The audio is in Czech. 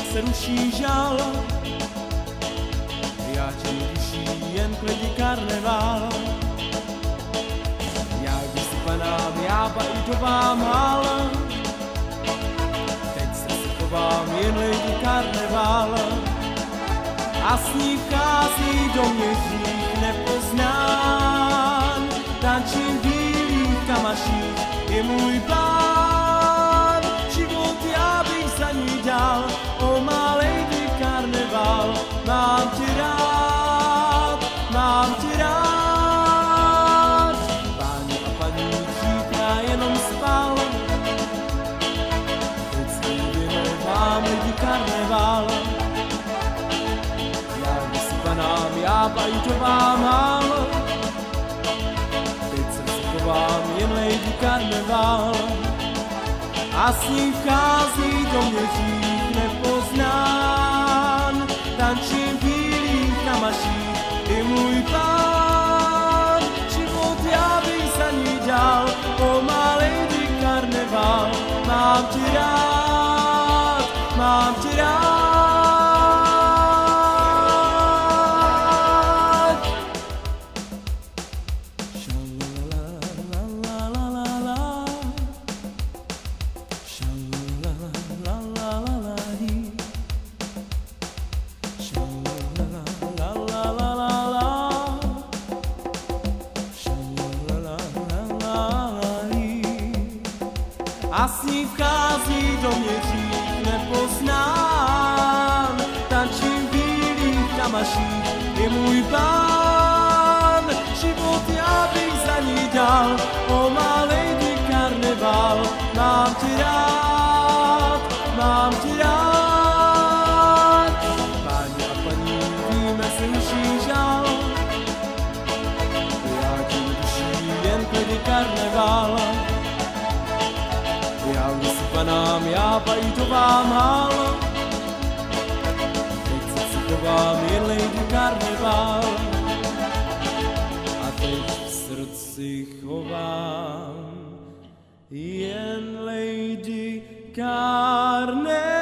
se ruší žal. Já tě duší jen klidí karneval. Já vysypanám, já bajdovám hal. Teď se schovám, jen lidi karneval. A s ní vchází do mě dřív nepoznán. Tančím v bílých kamaších, je můj plán. Život já bych za ní dal, o má lady karneval. Mám tě rád, mám tě rád. Páni a paní, dřív já jenom spal. Teď s tím vinou mám lidi karneval. Já vysypanám, já bajdovám hal. Teď se schovám, jen lady karneval. A s ní vchází do mě dřív nepoznán. Tančím v bílých kamaších, je můj plán. Život já bych za ní dal, o má lady karneval. Mám tě rád, mám tě rád. A s ní vchází do mě dřív nepoznán. Tančím v bílých kamaších, je můj plán. Život já bych za ní dal, o má lady karneval. Mám tě rád, mám tě rád. Páni a paní, víme se ruší žal. Já tě duší jen klidí karneval. Já vysypanám, já bajdovám hal. Teď se schovám, jen lady karneval. A teď v srdci chovám jen lady karneval.